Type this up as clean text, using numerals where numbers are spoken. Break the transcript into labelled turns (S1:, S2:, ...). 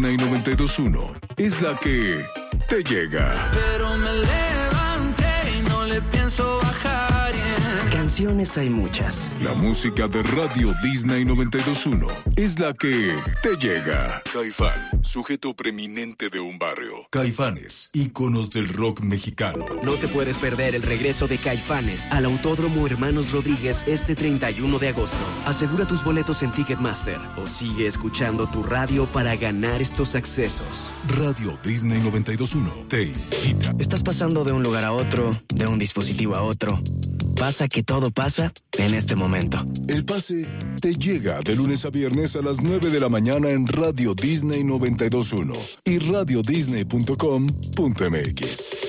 S1: Disney 92.1 es la que te llega.
S2: Pero me levanté y no le pienso bajar, yeah.
S3: Canciones hay muchas.
S1: La música de Radio Disney 92.1 es la que te llega. Caifán, sujeto preeminente de un barrio. Caifanes, íconos del rock mexicano.
S3: No te puedes perder el regreso de Caifanes al Autódromo Hermanos Rodríguez este 31 de agosto. Asegura tus boletos en Ticketmaster o sigue escuchando tu radio para ganar estos accesos.
S1: Radio Disney 92.1 te invita.
S3: Estás pasando de un lugar a otro, de un dispositivo a otro. Pasa que todo pasa en este momento.
S1: El pase te llega de lunes a viernes a las 9 de la mañana en Radio Disney 92.1 y radiodisney.com.mx.